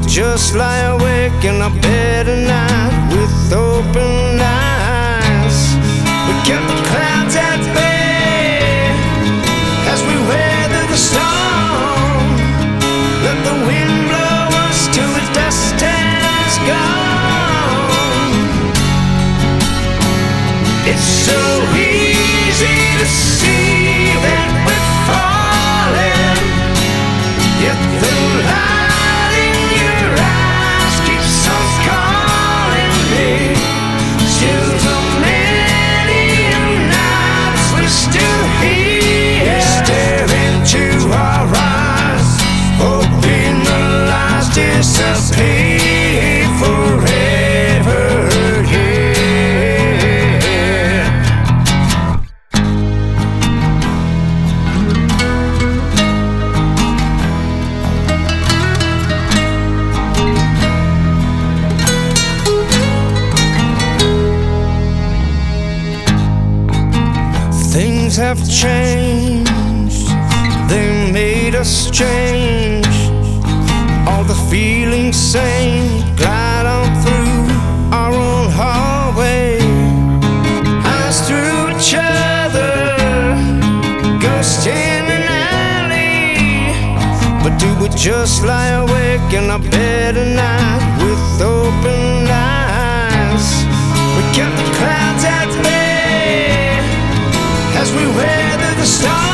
just lie awake in our bed at night with open eyes. We kept the clouds at bay as we weather the storm. Let the wind blow us till the dust has gone. It's so easy to see that we're falling, yet the light in your eyes keeps on calling me. Still so many nights we're still here, stare into our eyes, hoping the lies disappear forever. Things have changed, they made us change. All the feelings same, glide on through our own hallway. Eyes through each other, ghost in an alley. But do we just lie awake in our bed at night with open eyes? We kept the clouds at bay as we weather the storm.